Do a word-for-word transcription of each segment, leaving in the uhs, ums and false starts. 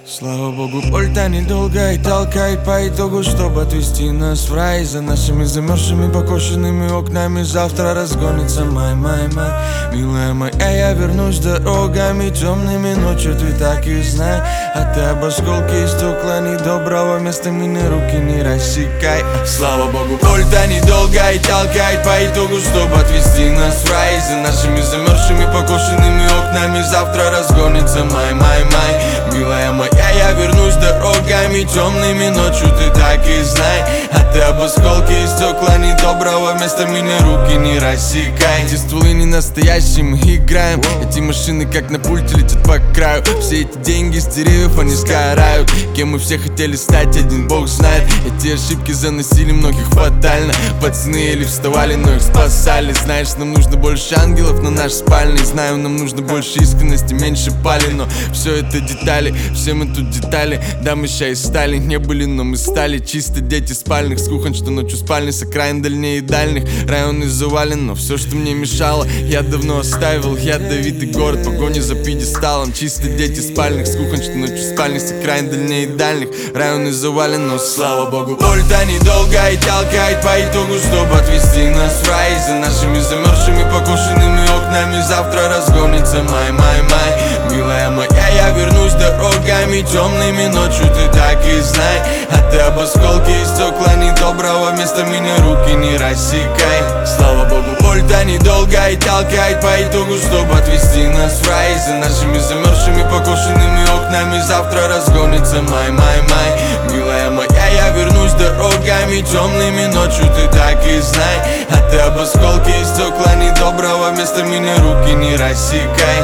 Слава богу, боль-то недолго и толкает по итогу, чтобы отвести нас в рай. За нашими замерзшими покошенными окнами завтра разгонится май, май, май. Милая моя, я вернусь дорогами темными ночью, ты так и знай. А ты об осколке и стекла недоброго места мне руки не рассекай. Слава богу, боль-то недолго и толкает по итогу, чтобы отвести нас в рай. За нашими замерзшими покошенными окнами завтра разгонится май, май, май. Милая моя, я вернусь дорогами темными ночью, ты так и знай. А ты об осколке и стекла недоброго места меня руки не рассекай. Эти стволы не настоящие, мы играем. Эти машины как на пульте летят по краю. Все эти деньги с деревьев, они сгорают. Кем мы все хотели стать, один бог знает. Эти ошибки заносили многих фатально. Пацаны еле вставали, но их спасали. Знаешь, нам нужно больше ангелов на наш спальный. Знаю, нам нужно больше искренности, меньше пали. Но все это детали, все мы тут детали. Да, мы ща и стали, не были, но мы стали. Чисто дети спальных, с кухонь, что ночью спальни, с окраин дальнее и дальних. Районы завален, но все, что мне мешало, я давно оставил. Я Давид город, погони за пьедесталом. Чисто дети спальных, с кухонь, что ночью спальни, с окраин дальнее и дальних. Районы завален, но слава богу, боль-то недолго и толкает по итогу, чтобы отвести нас в рай. За нашими замерзшими покошенными окнами завтра разгонится май, май, май. Милая моя, я вернусь дорогами темными ночью, ты так и знай. А ты об осколке и стекла недоброго места меня руки не рассекай. Слава богу, боль-то недолго и толкает по итогу, чтобы отвести нас в рай. За нашими замерзшими покошенными окнами завтра разгонится май, май, май. Милая моя, я вернусь дорогами темными ночью, ты так и знай. А ты об осколке и стекла недоброго места меня руки не рассекай.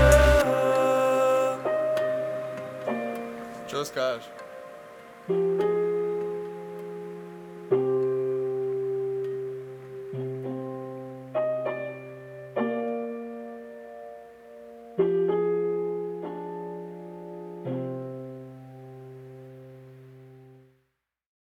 Что скажешь?